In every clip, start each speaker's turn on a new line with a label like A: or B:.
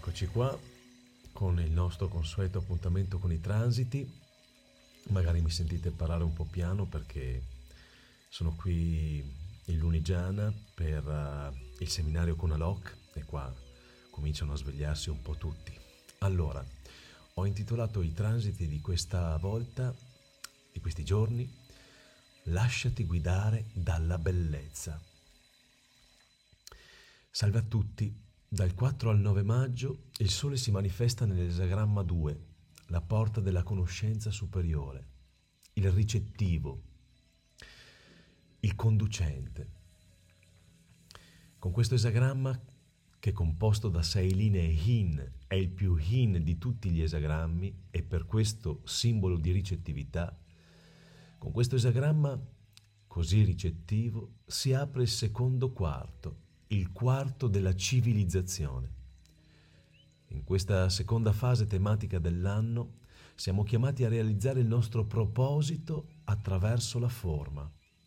A: Eccoci qua con il nostro consueto appuntamento con i transiti. Magari mi sentite parlare un po' piano perché sono qui in Lunigiana per il seminario con Alok e qua cominciano a svegliarsi un po' tutti. Allora, ho intitolato i transiti di questa volta, di questi giorni, Lasciati guidare dalla bellezza. Salve a tutti. Dal 4 al 9 maggio il Sole si manifesta nell'esagramma 2, la porta della conoscenza superiore, il ricettivo, il conducente. Con questo esagramma, che è composto da 6 linee yin, è il più yin di tutti gli esagrammi e per questo simbolo di ricettività, con questo esagramma così ricettivo si apre il secondo quarto, il quarto della civilizzazione. In questa seconda fase tematica dell'anno siamo chiamati a realizzare il nostro proposito attraverso la forma.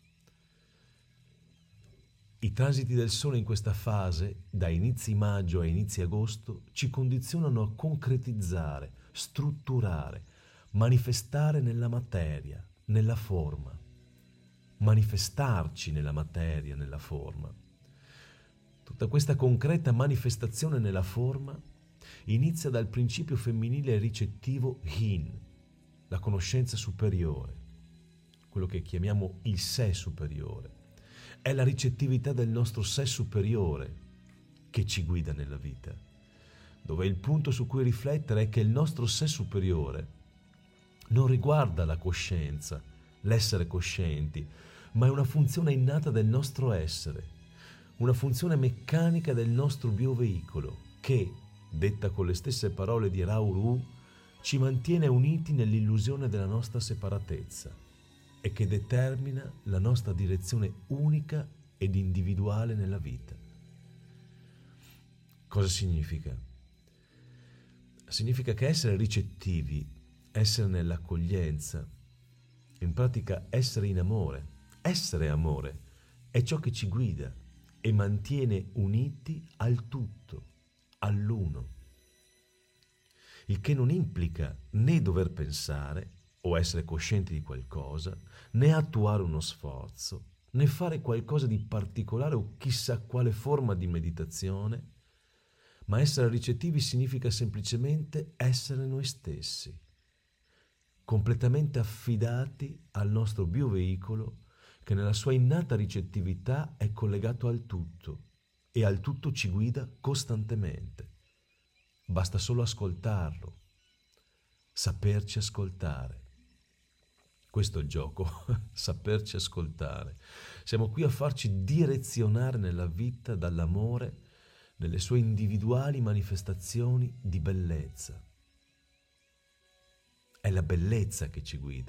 A: I transiti del Sole in questa fase, da inizi maggio a inizi agosto, ci condizionano a concretizzare, strutturare, manifestare nella materia, nella forma, manifestarci nella materia, nella forma. Tutta questa concreta manifestazione nella forma inizia dal principio femminile ricettivo Yin, la conoscenza superiore, quello che chiamiamo il sé superiore. È la ricettività del nostro sé superiore che ci guida nella vita, dove il punto su cui riflettere è che il nostro sé superiore non riguarda la coscienza, l'essere coscienti, ma è una funzione innata del nostro essere, una funzione meccanica del nostro bioveicolo che, detta con le stesse parole di Rauru, ci mantiene uniti nell'illusione della nostra separatezza e che determina la nostra direzione unica ed individuale nella vita. Cosa significa? Significa che essere ricettivi, essere nell'accoglienza, in pratica essere in amore, essere amore, è ciò che ci guida e mantiene uniti al tutto, all'uno. Il che non implica né dover pensare o essere coscienti di qualcosa, né attuare uno sforzo, né fare qualcosa di particolare o chissà quale forma di meditazione, ma essere ricettivi significa semplicemente essere noi stessi, completamente affidati al nostro bioveicolo che nella sua innata ricettività è collegato al tutto e al tutto ci guida costantemente. Basta solo ascoltarlo, saperci ascoltare. Questo è il gioco, saperci ascoltare. Siamo qui a farci direzionare nella vita dall'amore nelle sue individuali manifestazioni di bellezza. È la bellezza che ci guida.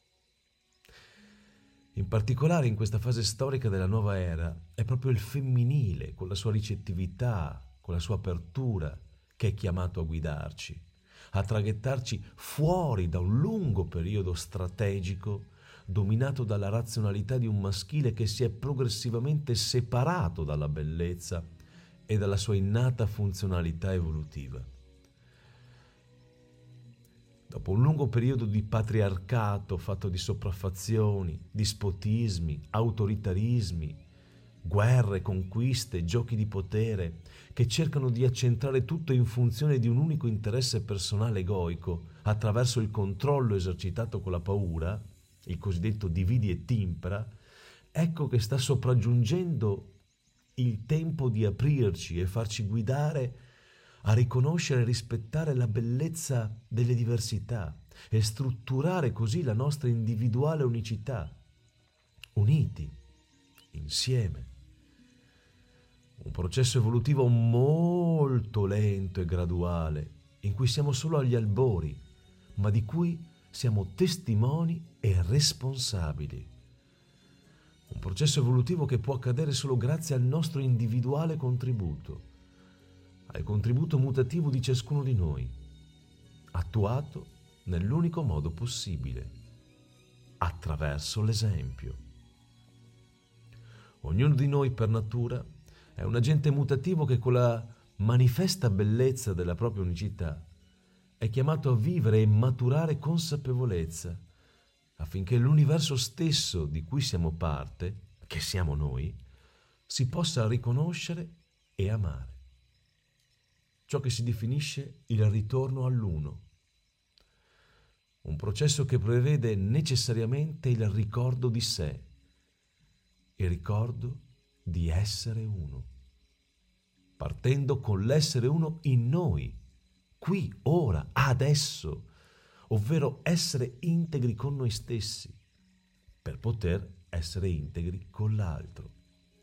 A: In particolare in questa fase storica della nuova era è proprio il femminile, con la sua ricettività, con la sua apertura, che è chiamato a guidarci, a traghettarci fuori da un lungo periodo strategico dominato dalla razionalità di un maschile che si è progressivamente separato dalla bellezza e dalla sua innata funzionalità evolutiva. Dopo un lungo periodo di patriarcato fatto di sopraffazioni, dispotismi, autoritarismi, guerre, conquiste, giochi di potere che cercano di accentrare tutto in funzione di un unico interesse personale egoico attraverso il controllo esercitato con la paura, il cosiddetto dividi et impera, ecco che sta sopraggiungendo il tempo di aprirci e farci guidare a riconoscere e rispettare la bellezza delle diversità e strutturare così la nostra individuale unicità, uniti, insieme. Un processo evolutivo molto lento e graduale, in cui siamo solo agli albori, ma di cui siamo testimoni e responsabili. Un processo evolutivo che può accadere solo grazie al nostro individuale contributo, al contributo mutativo di ciascuno di noi, attuato nell'unico modo possibile, attraverso l'esempio. Ognuno di noi per natura è un agente mutativo che con la manifesta bellezza della propria unicità, è chiamato a vivere e maturare consapevolezza affinché l'universo stesso di cui siamo parte, che siamo noi, si possa riconoscere e amare. Ciò che si definisce il ritorno all'uno. Un processo che prevede necessariamente il ricordo di sé, il ricordo di essere uno, partendo con l'essere uno in noi, qui, ora, adesso, ovvero essere integri con noi stessi, per poter essere integri con l'altro.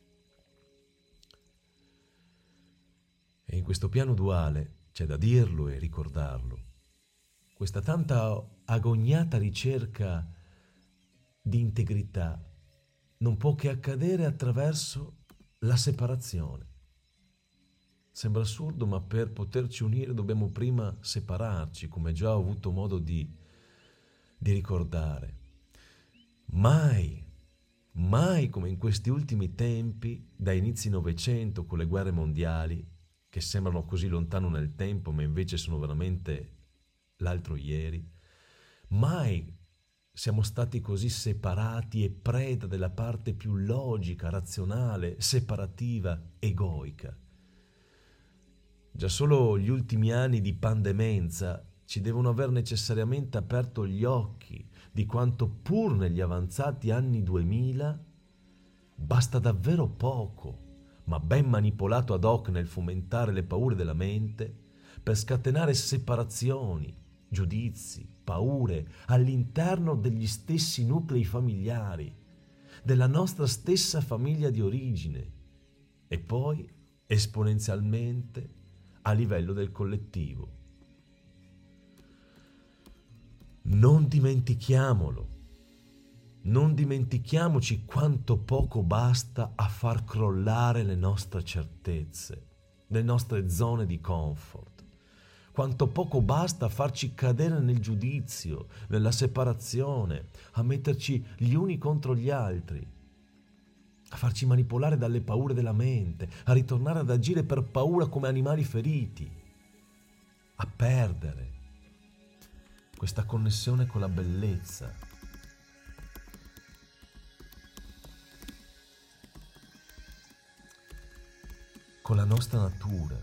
A: E in questo piano duale, c'è da dirlo e ricordarlo, questa tanta agognata ricerca di integrità non può che accadere attraverso la separazione. Sembra assurdo, ma per poterci unire dobbiamo prima separarci, come già ho avuto modo di ricordare. Mai come in questi ultimi tempi, da inizi Novecento con le guerre mondiali, che sembrano così lontano nel tempo, ma invece sono veramente l'altro ieri, mai siamo stati così separati e preda della parte più logica, razionale, separativa, egoica. Già solo gli ultimi anni di pandemenza ci devono aver necessariamente aperto gli occhi di quanto pur negli avanzati anni 2000 basta davvero poco, ma ben manipolato ad hoc nel fomentare le paure della mente, per scatenare separazioni, giudizi, paure all'interno degli stessi nuclei familiari, della nostra stessa famiglia di origine e poi esponenzialmente a livello del collettivo. Non dimentichiamolo, non dimentichiamoci quanto poco basta a far crollare le nostre certezze, le nostre zone di comfort. Quanto poco basta a farci cadere nel giudizio, nella separazione, a metterci gli uni contro gli altri, a farci manipolare dalle paure della mente, a ritornare ad agire per paura come animali feriti, a perdere questa connessione con la bellezza. Con la nostra natura.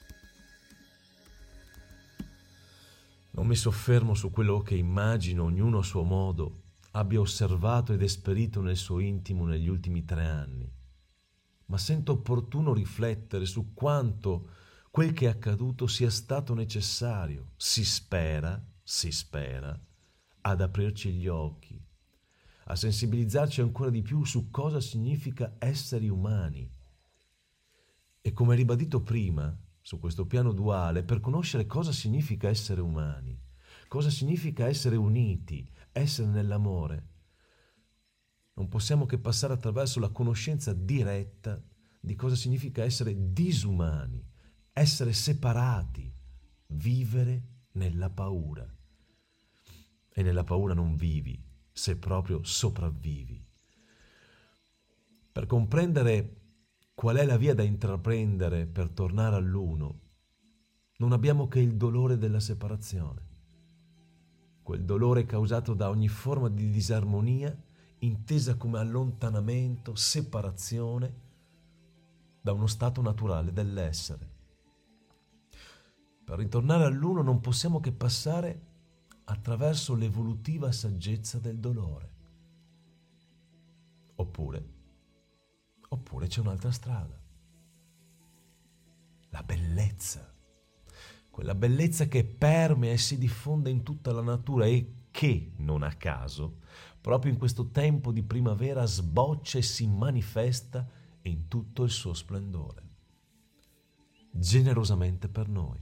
A: Non mi soffermo su quello che immagino ognuno a suo modo abbia osservato ed esperito nel suo intimo negli ultimi 3 anni, ma sento opportuno riflettere su quanto quel che è accaduto sia stato necessario, si spera, ad aprirci gli occhi, a sensibilizzarci ancora di più su cosa significa esseri umani. E come ribadito prima, su questo piano duale, per conoscere cosa significa essere umani, cosa significa essere uniti, essere nell'amore, non possiamo che passare attraverso la conoscenza diretta di cosa significa essere disumani, essere separati, vivere nella paura. E nella paura non vivi, se proprio sopravvivi. Per comprendere qual è la via da intraprendere per tornare all'uno, non abbiamo che il dolore della separazione. Quel dolore causato da ogni forma di disarmonia, intesa come allontanamento, separazione da uno stato naturale dell'essere. Per ritornare all'uno non possiamo che passare attraverso l'evolutiva saggezza del dolore. Oppure c'è un'altra strada. La bellezza. Quella bellezza che permea e si diffonde in tutta la natura e che, non a caso, proprio in questo tempo di primavera sboccia e si manifesta in tutto il suo splendore. Generosamente per noi.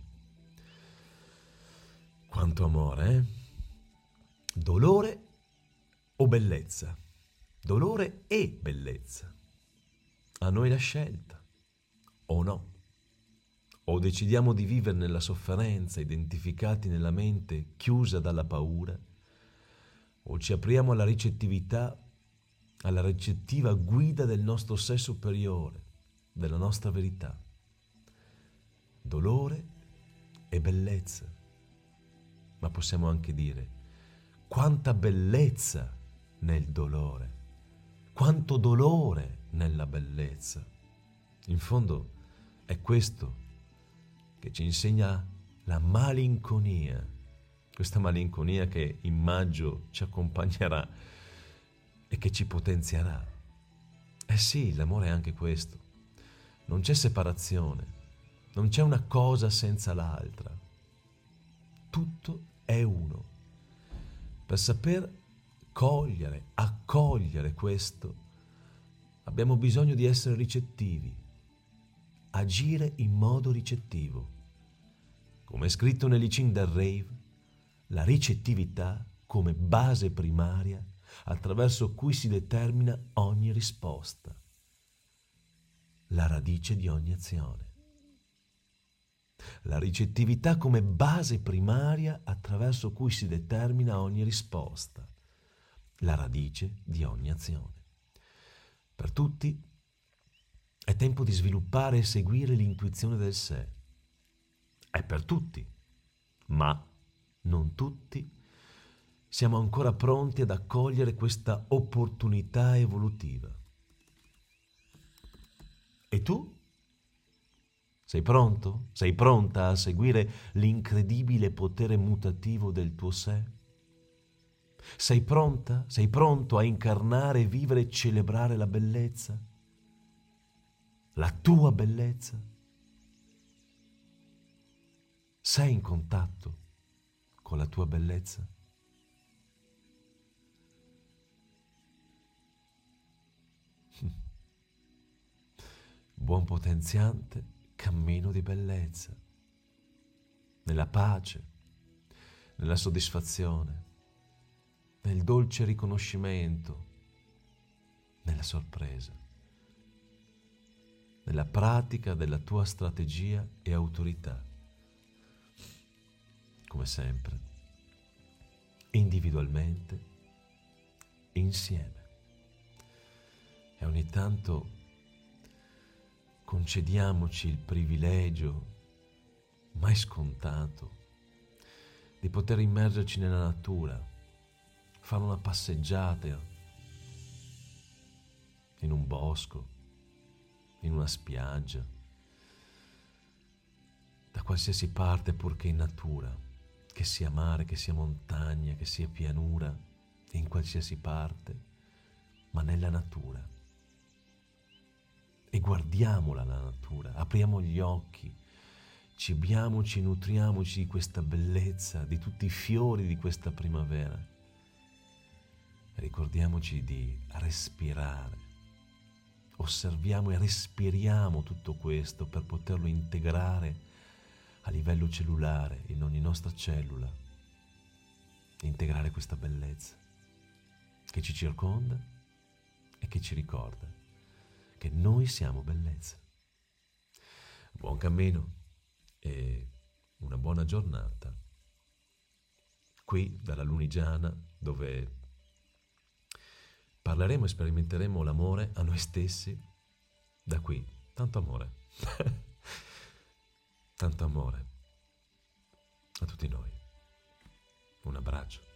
A: Quanto amore, eh? Dolore o bellezza? Dolore e bellezza. A noi la scelta, o no? O decidiamo di vivere nella sofferenza, identificati nella mente chiusa dalla paura, o ci apriamo alla ricettività, alla ricettiva guida del nostro sé superiore, della nostra verità. dolore e bellezza. Ma possiamo anche dire quanta bellezza nel dolore, quanto dolore nella bellezza. In fondo è questo che ci insegna la malinconia, questa malinconia che in maggio ci accompagnerà e che ci potenzierà. Eh sì, l'amore è anche questo. Non c'è separazione, non c'è una cosa senza l'altra. Tutto è uno. Per saper cogliere, accogliere questo, abbiamo bisogno di essere ricettivi, agire in modo ricettivo. Come è scritto nell'I Ching del Rave, la ricettività come base primaria attraverso cui si determina ogni risposta, la radice di ogni azione. La ricettività come base primaria attraverso cui si determina ogni risposta, la radice di ogni azione. Per tutti è tempo di sviluppare e seguire l'intuizione del sé. È per tutti, ma non tutti siamo ancora pronti ad accogliere questa opportunità evolutiva. E tu? Sei pronto? Sei pronta a seguire l'incredibile potere mutativo del tuo sé? Sei pronta? Sei pronto a incarnare, vivere e celebrare la bellezza? La tua bellezza? Sei in contatto con la tua bellezza? Buon potenziante cammino di bellezza, nella pace, nella soddisfazione, nel dolce riconoscimento, nella sorpresa, nella pratica della tua strategia e autorità, come sempre, individualmente, insieme. E ogni tanto concediamoci il privilegio, mai scontato, di poter immergerci nella natura, fare una passeggiata in un bosco, in una spiaggia, da qualsiasi parte purché in natura, che sia mare, che sia montagna, che sia pianura, in qualsiasi parte, ma nella natura. E guardiamola la natura, apriamo gli occhi, cibiamoci, nutriamoci di questa bellezza, di tutti i fiori di questa primavera. E ricordiamoci di respirare. Osserviamo e respiriamo tutto questo per poterlo integrare a livello cellulare, in ogni nostra cellula. Integrare questa bellezza che ci circonda e che ci ricorda che noi siamo bellezza. Buon cammino e una buona giornata qui dalla Lunigiana, dove parleremo e sperimenteremo l'amore a noi stessi da qui. Tanto amore. Tanto amore a tutti noi. Un abbraccio.